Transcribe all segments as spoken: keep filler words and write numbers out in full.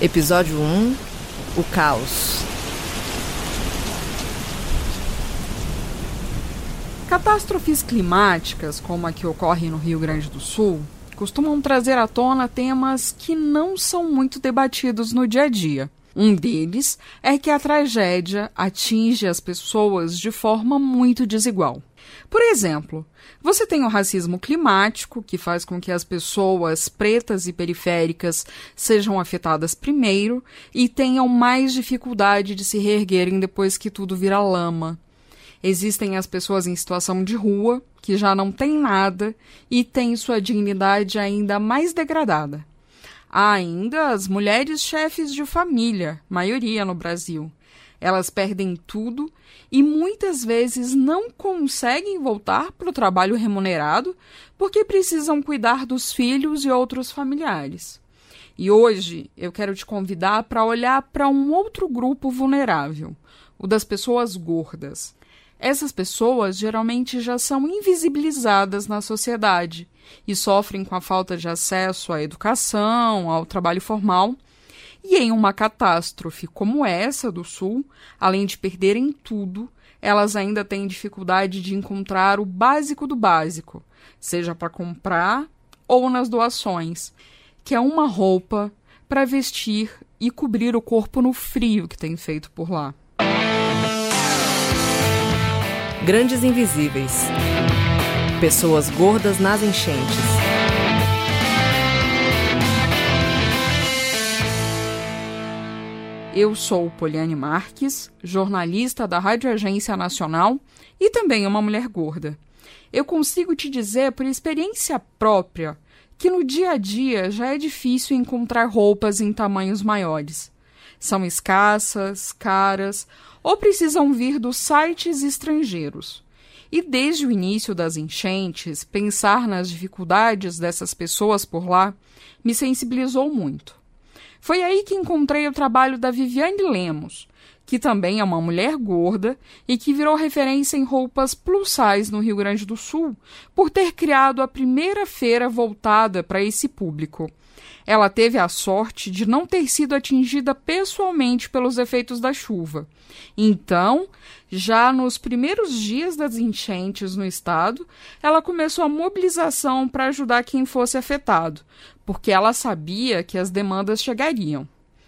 Episódio um, o caos. Catástrofes climáticas, como a que ocorre no Rio Grande do Sul, costumam trazer à tona temas que não são muito debatidos no dia a dia. Um deles é que a tragédia atinge as pessoas de forma muito desigual. Por exemplo, você tem o racismo climático, que faz com que as pessoas pretas e periféricas sejam afetadas primeiro e tenham mais dificuldade de se reerguerem depois que tudo vira lama. Existem as pessoas em situação de rua, que já não têm nada e têm sua dignidade ainda mais degradada. Há ainda as mulheres chefes de família, maioria no Brasil. Elas perdem tudo e muitas vezes não conseguem voltar para o trabalho remunerado porque precisam cuidar dos filhos e outros familiares. E hoje eu quero te convidar para olhar para um outro grupo vulnerável, o das pessoas gordas. Essas pessoas geralmente já são invisibilizadas na sociedade e sofrem com a falta de acesso à educação, ao trabalho formal. E em uma catástrofe como essa do Sul, além de perderem tudo, elas ainda têm dificuldade de encontrar o básico do básico, seja para comprar ou nas doações, que é uma roupa para vestir e cobrir o corpo no frio que tem feito por lá. Grandes Invisíveis. Pessoas gordas nas enchentes. Eu sou Poliane Marques, jornalista da Rádio Agência Nacional e também uma mulher gorda. Eu consigo te dizer por experiência própria que no dia a dia já é difícil encontrar roupas em tamanhos maiores. São escassas, caras ou precisam vir dos sites estrangeiros. E desde o início das enchentes, pensar nas dificuldades dessas pessoas por lá me sensibilizou muito. Foi aí que encontrei o trabalho da Viviane Lemos, que também é uma mulher gorda e que virou referência em roupas plus size no Rio Grande do Sul por ter criado a primeira feira voltada para esse público. Ela teve a sorte de não ter sido atingida pessoalmente pelos efeitos da chuva. Então, já nos primeiros dias das enchentes no estado, ela começou a mobilização para ajudar quem fosse afetado, porque ela sabia que as demandas chegariam.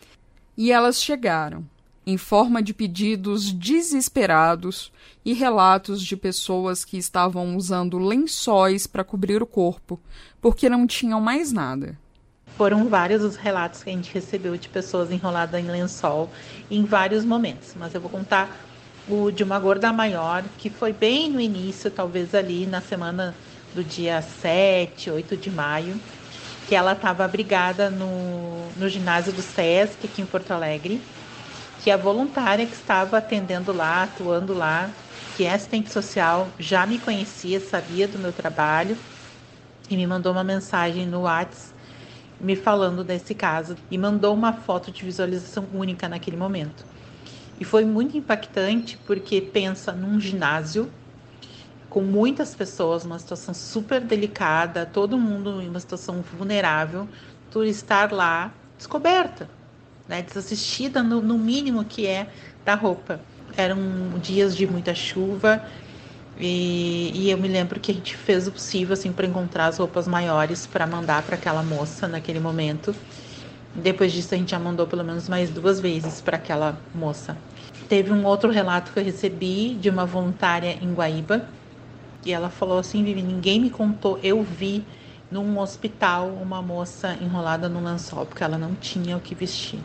E elas chegaram, em forma de pedidos desesperados e relatos de pessoas que estavam usando lençóis para cobrir o corpo, porque não tinham mais nada. Foram vários os relatos que a gente recebeu de pessoas enroladas em lençol em vários momentos. Mas eu vou contar o de uma gorda maior, que foi bem no início, talvez ali na semana do dia sete, oito de maio, que ela estava abrigada no, no ginásio do SESC, aqui em Porto Alegre, que a voluntária que estava atendendo lá, atuando lá, que é assistente social, já me conhecia, sabia do meu trabalho e me mandou uma mensagem no WhatsApp me falando desse caso e mandou uma foto de visualização única naquele momento. E foi muito impactante porque pensa num ginásio com muitas pessoas, uma situação super delicada, todo mundo em uma situação vulnerável, tu estar lá descoberta, né, desassistida no, no mínimo que é da roupa. Eram dias de muita chuva e, e eu me lembro que a gente fez o possível assim, para encontrar as roupas maiores para mandar para aquela moça naquele momento. Depois disso a gente já mandou pelo menos mais duas vezes para aquela moça. Teve um outro relato que eu recebi de uma voluntária em Guaíba e ela falou assim: Vivi, ninguém me contou, eu vi num hospital uma moça enrolada no lençol porque ela não tinha o que vestir.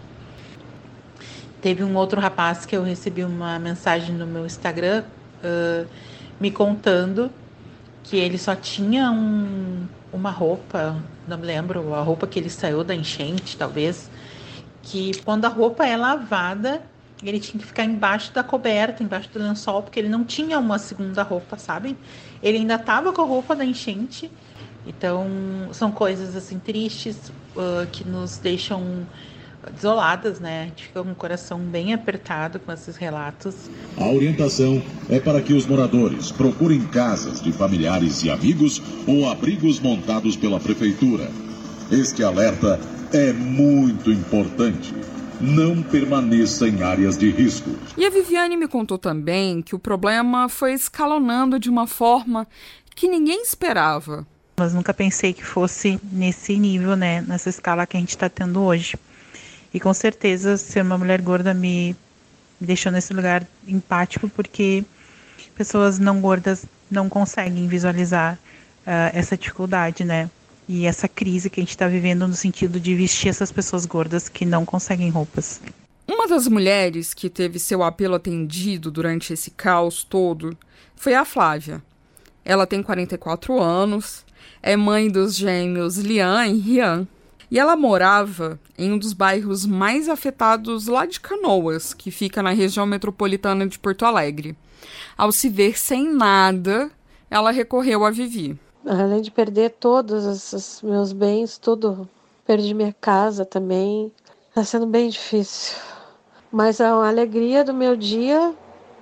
Teve um outro rapaz que eu recebi uma mensagem no meu Instagram uh, me contando que ele só tinha um, uma roupa, não me lembro, a roupa que ele saiu da enchente, talvez, que quando a roupa é lavada, ele tinha que ficar embaixo da coberta, embaixo do lençol, porque ele não tinha uma segunda roupa, sabe? Ele ainda estava com a roupa da enchente. Então, são coisas assim tristes, uh, que nos deixam desoladas, né? A gente fica com o coração bem apertado com esses relatos. A orientação é para que os moradores procurem casas de familiares e amigos ou abrigos montados pela prefeitura. Este alerta é muito importante. Não permaneça em áreas de risco. E a Viviane me contou também que o problema foi escalonando de uma forma que ninguém esperava. Mas nunca pensei que fosse nesse nível, né? Nessa escala que a gente está tendo hoje. E com certeza ser uma mulher gorda me deixou nesse lugar empático, porque pessoas não gordas não conseguem visualizar uh, essa dificuldade, né? E essa crise que a gente está vivendo no sentido de vestir essas pessoas gordas que não conseguem roupas. Uma das mulheres que teve seu apelo atendido durante esse caos todo foi a Flávia. Ela tem quarenta e quatro anos, é mãe dos gêmeos Lian e Rian. E ela morava em um dos bairros mais afetados lá de Canoas, que fica na região metropolitana de Porto Alegre. Ao se ver sem nada, ela recorreu a Vivi. Além de perder todos os meus bens, tudo, perdi minha casa também. Está sendo bem difícil. Mas a alegria do meu dia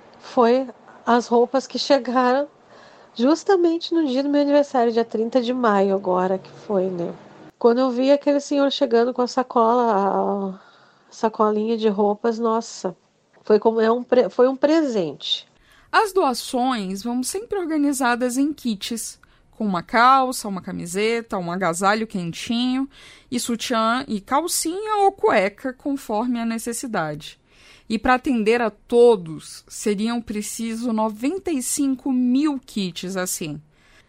foi as roupas que chegaram justamente no dia do meu aniversário, dia trinta de maio agora, que foi, né? Quando eu vi aquele senhor chegando com a sacola, a sacolinha de roupas, nossa, foi, como, é um, foi um presente. As doações vão sempre organizadas em kits, com uma calça, uma camiseta, um agasalho quentinho, e sutiã e calcinha ou cueca, conforme a necessidade. E para atender a todos, seriam precisos noventa e cinco mil kits assim.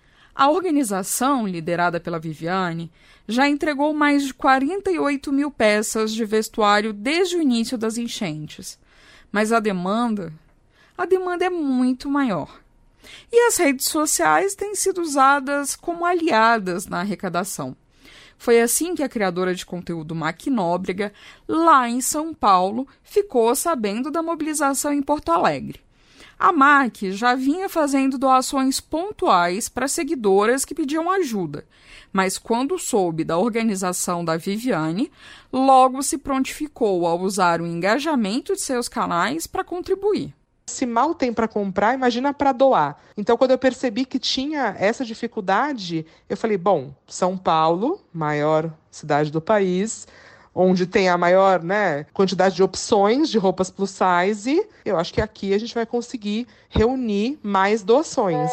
A organização, liderada pela Viviane, já entregou mais de quarenta e oito mil peças de vestuário desde o início das enchentes. Mas a demanda, a demanda é muito maior. E as redes sociais têm sido usadas como aliadas na arrecadação. Foi assim que a criadora de conteúdo Mac Nóbrega, lá em São Paulo, ficou sabendo da mobilização em Porto Alegre. A Mac já vinha fazendo doações pontuais para seguidoras que pediam ajuda, mas quando soube da organização da Viviane, logo se prontificou a usar o engajamento de seus canais para contribuir. Se mal tem para comprar, imagina para doar. Então, quando eu percebi que tinha essa dificuldade, eu falei, bom, São Paulo, maior cidade do país, onde tem a maior, né, quantidade de opções de roupas plus size, eu acho que aqui a gente vai conseguir reunir mais doações.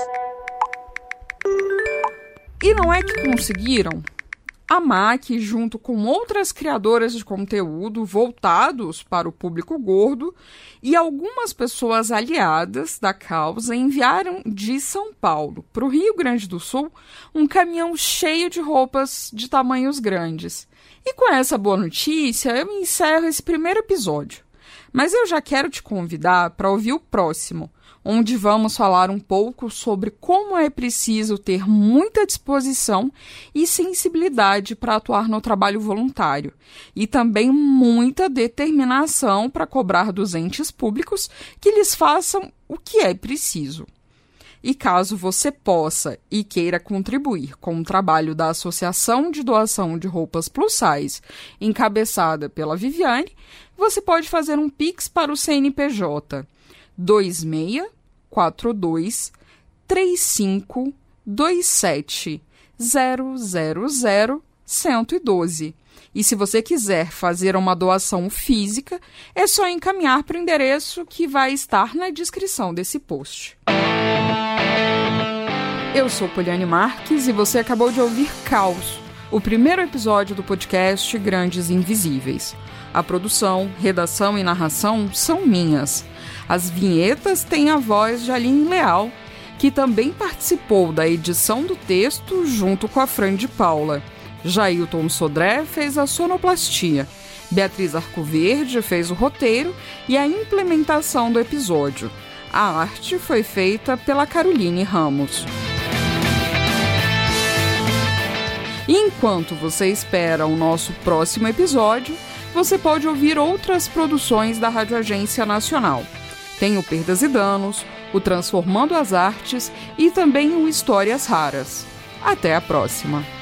E não é que conseguiram? A Mac, junto com outras criadoras de conteúdo voltados para o público gordo e algumas pessoas aliadas da causa, enviaram de São Paulo para o Rio Grande do Sul um caminhão cheio de roupas de tamanhos grandes. E com essa boa notícia, eu encerro esse primeiro episódio. Mas eu já quero te convidar para ouvir o próximo, onde vamos falar um pouco sobre como é preciso ter muita disposição e sensibilidade para atuar no trabalho voluntário, e também muita determinação para cobrar dos entes públicos que lhes façam o que é preciso. E caso você possa e queira contribuir com o trabalho da Associação de Doação de Roupas Plus Size, encabeçada pela Viviane, você pode fazer um Pix para o C N P J dois seis quatro dois três cinco dois sete zero zero zero um um dois. E se você quiser fazer uma doação física, é só encaminhar para o endereço que vai estar na descrição desse post. Eu sou Poliane Marques e você acabou de ouvir Caos, o primeiro episódio do podcast Grandes Invisíveis. A produção, redação e narração são minhas. As vinhetas têm a voz de Aline Leal, que também participou da edição do texto junto com a Fran de Paula. Jailton Sodré fez a sonoplastia. Beatriz Arcoverde fez o roteiro e a implementação do episódio. A arte foi feita pela Caroline Ramos. E enquanto você espera o nosso próximo episódio, você pode ouvir outras produções da Rádio Agência Nacional. Tem o Perdas e Danos, o Transformando as Artes e também o Histórias Raras. Até a próxima!